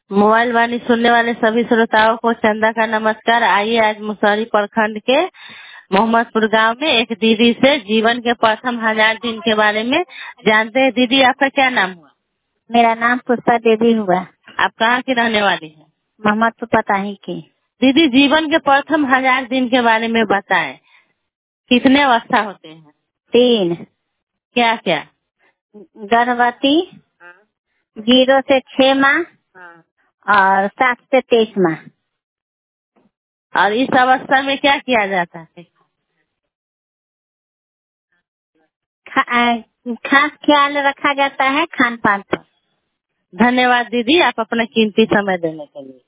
Mobile वाणी सुनने वाले सभी श्रोताओं को चंदा का नमस्कार। आइए आज मुसहरी प्रखंड के मोहम्मदपुर गांव में एक दीदी से जीवन के प्रथम 1000 दिन के बारे में जानते हैं। दीदी, आपका क्या नाम हुआ? मेरा नाम पुष्पा देवी हुआ। आप कहाँ की रहने वाली हैं? मोहम्मदपुर पताही की। दीदी, जीवन के प्रथम 1000 दिन के बारे में बताएं। कितने अवस्था होते हैं? 3। क्या क्या? गर्भवती, 0 से 6 माह और 7 से 23 माह। और इस अवस्था में क्या किया जाता है? खास ख्याल रखा जाता है खान पान पर। धन्यवाद दीदी, आप अपना कीमती समय देने के लिए।